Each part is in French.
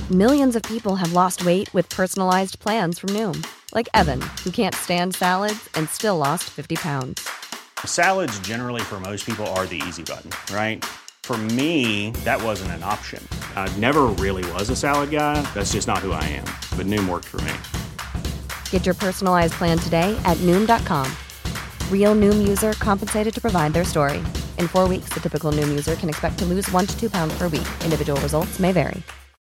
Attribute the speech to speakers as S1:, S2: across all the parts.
S1: Millions of people have lost weight with personalized plans from Noom. Like Evan, who can't stand salads and still lost 50 pounds.
S2: Salads generally for most people are the easy button, right? For me, that wasn't an option. I never really was a salad guy. That's just not who I am. But Noom worked for me.
S1: Get your personalized plan today at Noom.com. Real Noom user compensated to provide their story. In 4 weeks, the typical Noom user can expect to lose 1 to 2 pounds per week. Individual results may vary.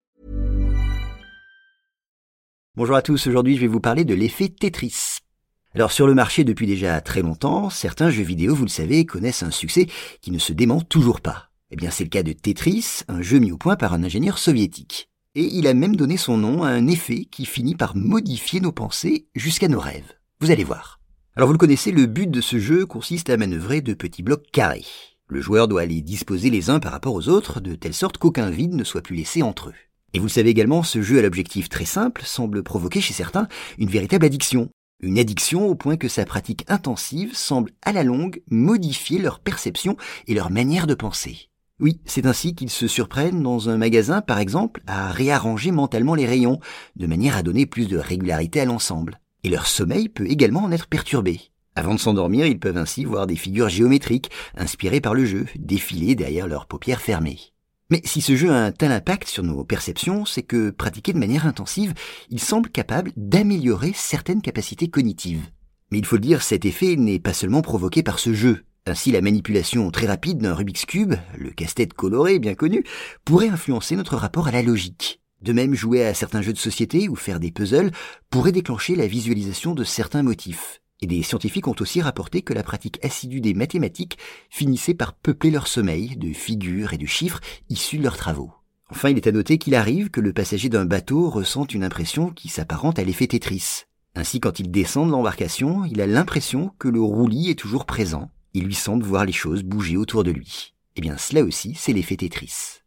S3: Bonjour à tous, aujourd'hui je vais vous parler de l'effet Tetris. Alors sur le marché depuis déjà très longtemps, certains jeux vidéo, vous le savez, connaissent un succès qui ne se dément toujours pas. Eh bien c'est le cas de Tetris, un jeu mis au point par un ingénieur soviétique. Et il a même donné son nom à un effet qui finit par modifier nos pensées jusqu'à nos rêves. Vous allez voir. Alors vous le connaissez, le but de ce jeu consiste à manœuvrer de petits blocs carrés. Le joueur doit les disposer les uns par rapport aux autres, de telle sorte qu'aucun vide ne soit plus laissé entre eux. Et vous le savez également, ce jeu à l'objectif très simple semble provoquer chez certains une véritable addiction. Une addiction au point que sa pratique intensive semble à la longue modifier leur perception et leur manière de penser. Oui, c'est ainsi qu'ils se surprennent dans un magasin, par exemple, à réarranger mentalement les rayons, de manière à donner plus de régularité à l'ensemble. Et leur sommeil peut également en être perturbé. Avant de s'endormir, ils peuvent ainsi voir des figures géométriques, inspirées par le jeu, défiler derrière leurs paupières fermées. Mais si ce jeu a un tel impact sur nos perceptions, c'est que, pratiqué de manière intensive, il semble capable d'améliorer certaines capacités cognitives. Mais il faut le dire, cet effet n'est pas seulement provoqué par ce jeu. Ainsi, la manipulation très rapide d'un Rubik's Cube, le casse-tête coloré bien connu, pourrait influencer notre rapport à la logique. De même, jouer à certains jeux de société ou faire des puzzles pourrait déclencher la visualisation de certains motifs. Et des scientifiques ont aussi rapporté que la pratique assidue des mathématiques finissait par peupler leur sommeil de figures et de chiffres issus de leurs travaux. Enfin, il est à noter qu'il arrive que le passager d'un bateau ressente une impression qui s'apparente à l'effet Tetris. Ainsi, quand il descend de l'embarcation, il a l'impression que le roulis est toujours présent. Il lui semble voir les choses bouger autour de lui. Eh bien, cela aussi, c'est l'effet Tetris.